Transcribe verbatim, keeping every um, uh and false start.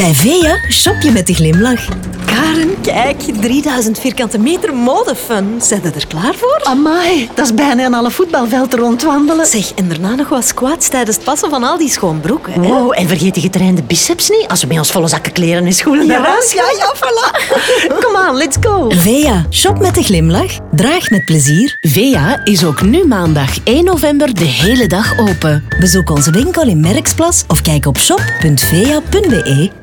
Bij Vea shop je met de glimlach. Karen, kijk, drieduizend vierkante meter modefun. Zijn je er klaar voor? Amai, dat is bijna aan alle voetbalvelden rondwandelen. Zeg, en daarna nog wat squats tijdens het passen van al die schoonbroeken. Hè? Wow, en vergeet die getrainde biceps niet als we met ons volle zakken kleren en schoenen naar huis gaan. ja, voilà. Kom aan, let's go. Vea, shop met de glimlach. Draag met plezier. Vea is ook nu maandag één november de hele dag open. Bezoek onze winkel in Merksplas of kijk op shop punt vea punt be.